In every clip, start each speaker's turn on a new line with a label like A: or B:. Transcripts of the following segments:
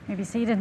A: You may be seated.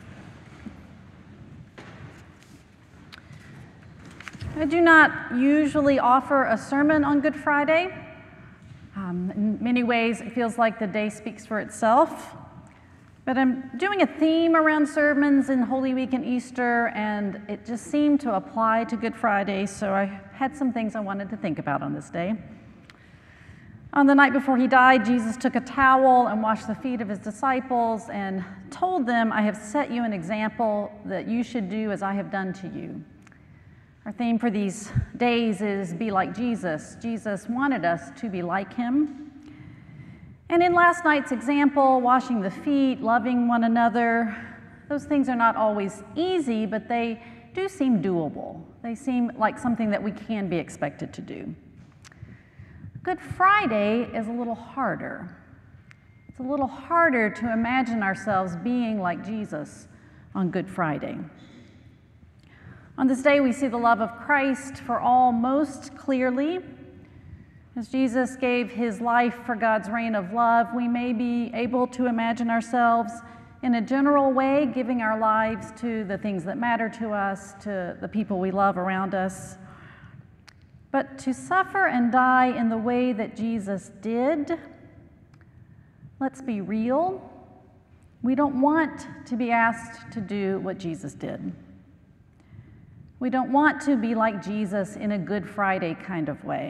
A: I do not usually offer a sermon on Good Friday. In many ways, it feels like the day speaks for itself. But I'm doing a theme around sermons in Holy Week and Easter, and it just seemed to apply to Good Friday, so I had some things I wanted to think about on this day. On the night before he died, Jesus took a towel and washed the feet of his disciples and told them, "I have set you an example that you should do as I have done to you." Our theme for these days is Be Like Jesus. Jesus wanted us to be like him. And in last night's example, washing the feet, loving one another, those things are not always easy, but they do seem doable. They seem like something that we can be expected to do. Good Friday is a little harder. It's a little harder to imagine ourselves being like Jesus on Good Friday. On this day, we see the love of Christ for all most clearly. As Jesus gave his life for God's reign of love, we may be able to imagine ourselves in a general way giving our lives to the things that matter to us, to the people we love around us. But to suffer and die in the way that Jesus did, let's be real, we don't want to be asked to do what Jesus did. We don't want to be like Jesus in a Good Friday kind of way.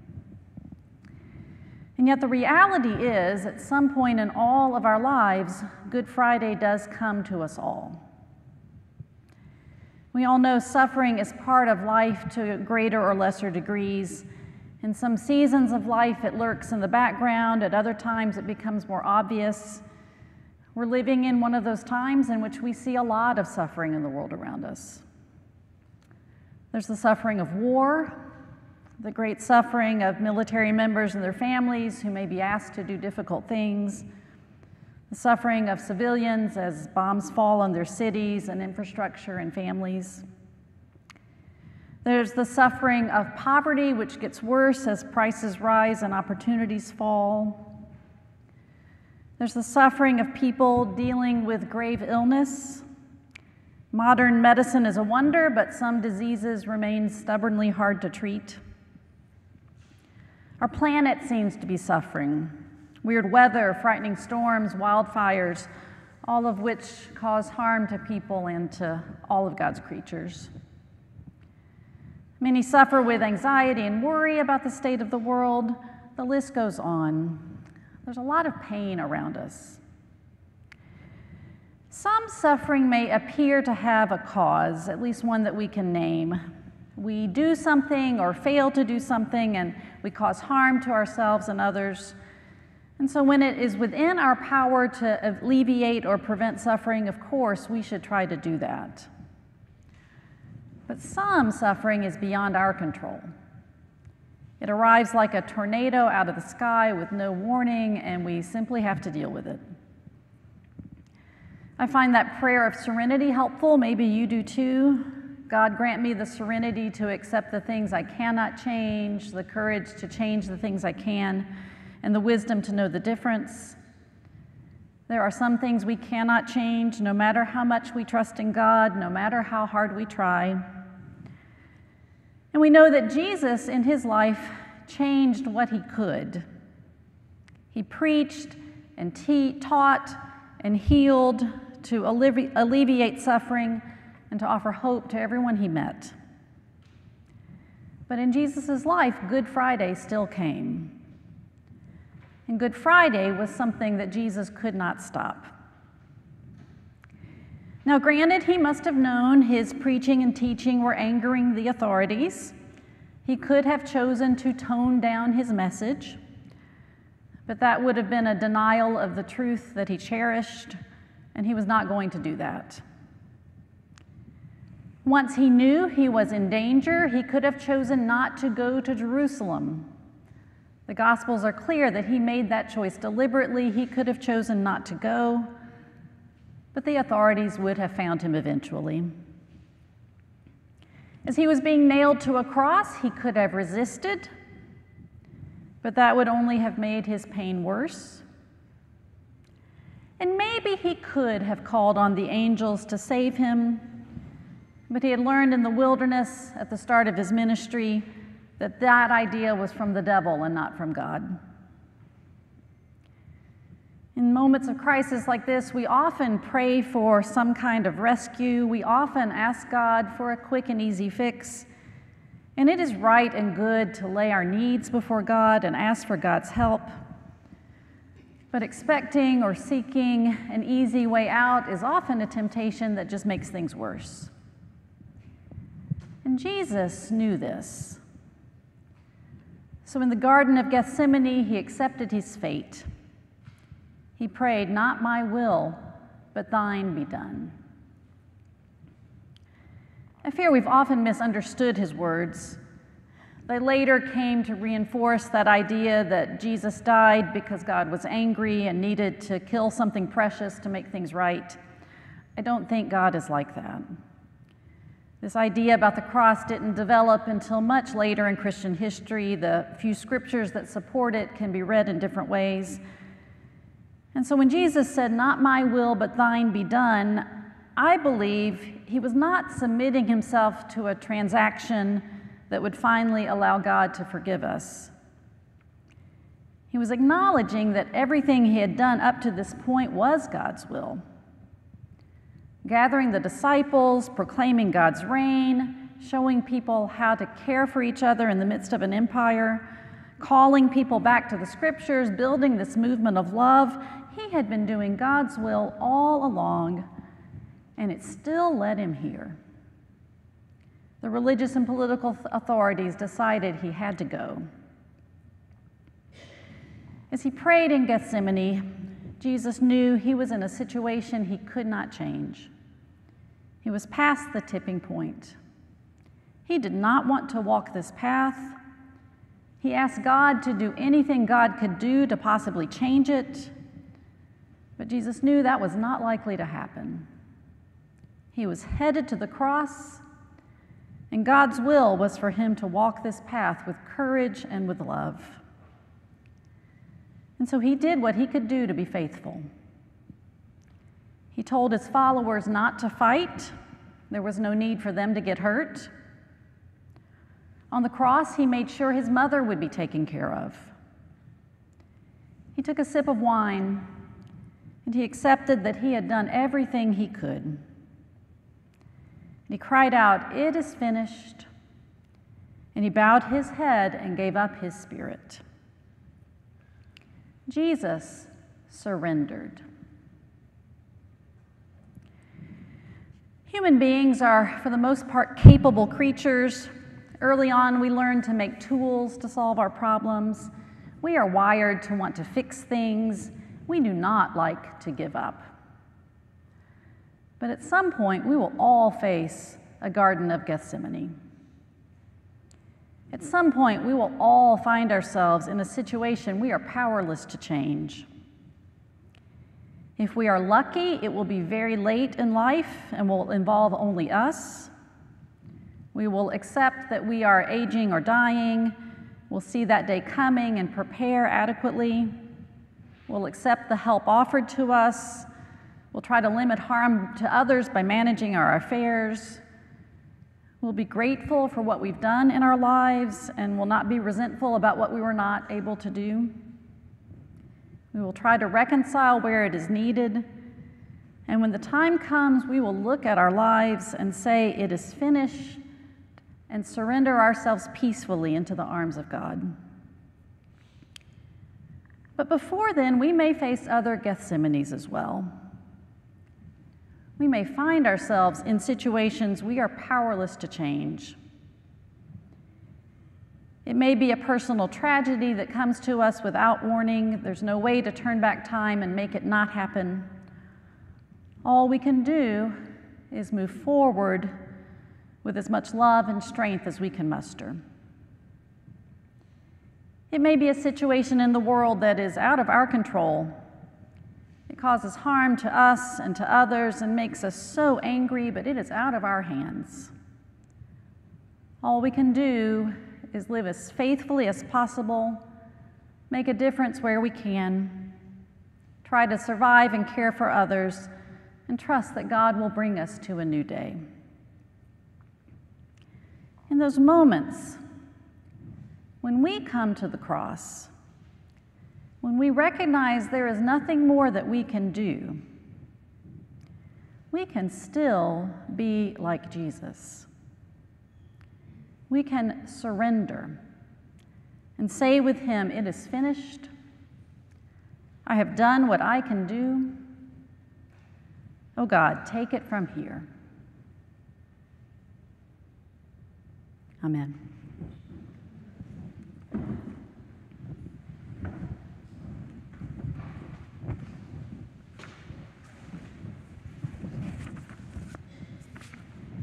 A: And yet the reality is, at some point in all of our lives, Good Friday does come to us all. We all know suffering is part of life to greater or lesser degrees. In some seasons of life, it lurks in the background. At other times, it becomes more obvious. We're living in one of those times in which we see a lot of suffering in the world around us. There's the suffering of war, the great suffering of military members and their families who may be asked to do difficult things, the suffering of civilians as bombs fall on their cities and infrastructure and families. There's the suffering of poverty, which gets worse as prices rise and opportunities fall. There's the suffering of people dealing with grave illness. Modern medicine is a wonder, but some diseases remain stubbornly hard to treat. Our planet seems to be suffering. Weird weather, frightening storms, wildfires, all of which cause harm to people and to all of God's creatures. Many suffer with anxiety and worry about the state of the world. The list goes on. There's a lot of pain around us. Some suffering may appear to have a cause, at least one that we can name. We do something or fail to do something, and we cause harm to ourselves and others. And so when it is within our power to alleviate or prevent suffering, of course, we should try to do that. But some suffering is beyond our control. It arrives like a tornado out of the sky with no warning, and we simply have to deal with it. I find that prayer of serenity helpful. Maybe you do too. God, grant me the serenity to accept the things I cannot change, the courage to change the things I can, and the wisdom to know the difference. There are some things we cannot change, no matter how much we trust in God, no matter how hard we try. And we know that Jesus, in his life, changed what he could. He preached and taught and healed to alleviate suffering and to offer hope to everyone he met. But in Jesus' life, Good Friday still came. And Good Friday was something that Jesus could not stop. Now, granted, he must have known his preaching and teaching were angering the authorities. He could have chosen to tone down his message, but that would have been a denial of the truth that he cherished, and he was not going to do that. Once he knew he was in danger, he could have chosen not to go to Jerusalem. The Gospels are clear that he made that choice deliberately. He could have chosen not to go, but the authorities would have found him eventually. As he was being nailed to a cross, he could have resisted, but that would only have made his pain worse. And maybe he could have called on the angels to save him, but he had learned in the wilderness at the start of his ministry that that idea was from the devil and not from God. In moments of crisis like this, we often pray for some kind of rescue. We often ask God for a quick and easy fix. And it is right and good to lay our needs before God and ask for God's help. But expecting or seeking an easy way out is often a temptation that just makes things worse. And Jesus knew this. So in the Garden of Gethsemane, he accepted his fate. He prayed, "Not my will, but thine be done." I fear we've often misunderstood his words. They later came to reinforce that idea that Jesus died because God was angry and needed to kill something precious to make things right. I don't think God is like that. This idea about the cross didn't develop until much later in Christian history. The few scriptures that support it can be read in different ways. And so when Jesus said, "Not my will, but thine be done," I believe he was not submitting himself to a transaction that would finally allow God to forgive us. He was acknowledging that everything he had done up to this point was God's will. Gathering the disciples, proclaiming God's reign, showing people how to care for each other in the midst of an empire, calling people back to the scriptures, building this movement of love. He had been doing God's will all along, and it still led him here. The religious and political authorities decided he had to go. As he prayed in Gethsemane, Jesus knew he was in a situation he could not change. He was past the tipping point. He did not want to walk this path. He asked God to do anything God could do to possibly change it, but Jesus knew that was not likely to happen. He was headed to the cross, and God's will was for him to walk this path with courage and with love. And so he did what he could do to be faithful. He told his followers not to fight. There was no need for them to get hurt. On the cross, he made sure his mother would be taken care of. He took a sip of wine, and he accepted that he had done everything he could. And he cried out, "It is finished." And he bowed his head and gave up his spirit. Jesus surrendered. Human beings are, for the most part, capable creatures. Early on, we learn to make tools to solve our problems. We are wired to want to fix things. We do not like to give up. But at some point, we will all face a Garden of Gethsemane. At some point, we will all find ourselves in a situation we are powerless to change. If we are lucky, it will be very late in life and will involve only us. We will accept that we are aging or dying. We'll see that day coming and prepare adequately. We'll accept the help offered to us. We'll try to limit harm to others by managing our affairs. We'll be grateful for what we've done in our lives and will not be resentful about what we were not able to do. We will try to reconcile where it is needed. And when the time comes, we will look at our lives and say, "It is finished," and surrender ourselves peacefully into the arms of God. But before then, we may face other Gethsemanes as well. We may find ourselves in situations we are powerless to change. It may be a personal tragedy that comes to us without warning. There's no way to turn back time and make it not happen. All we can do is move forward with as much love and strength as we can muster. It may be a situation in the world that is out of our control. It causes harm to us and to others and makes us so angry, but it is out of our hands. All we can do is live as faithfully as possible, make a difference where we can, try to survive and care for others, and trust that God will bring us to a new day. In those moments, when we come to the cross, when we recognize there is nothing more that we can do, we can still be like Jesus. We can surrender and say with him, "It is finished. I have done what I can do. Oh God, take it from here." Amen.